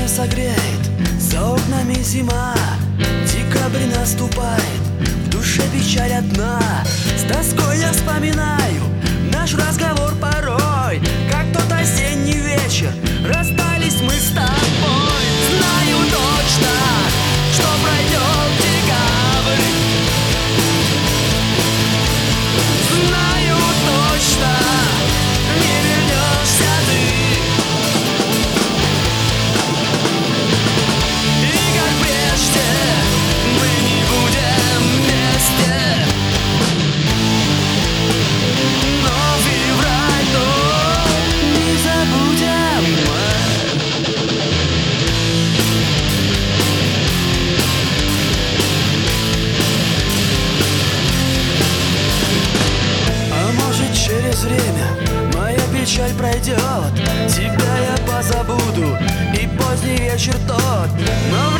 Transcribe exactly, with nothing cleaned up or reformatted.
не согреет, за окнами зима, декабрь наступает, в душе печаль одна. С тоской я вспоминаю наш разговор порой, как тот осенний вечер, расстались мы с тобой. Знаю точно, что пройдет декабрь. Знаю точно, не вернешься ты. И как прежде мы не будем вместе, но февраль тот не забудем мы. А может, через время моя печаль пройдет, тебя я позабуду, и поздний вечер тот, но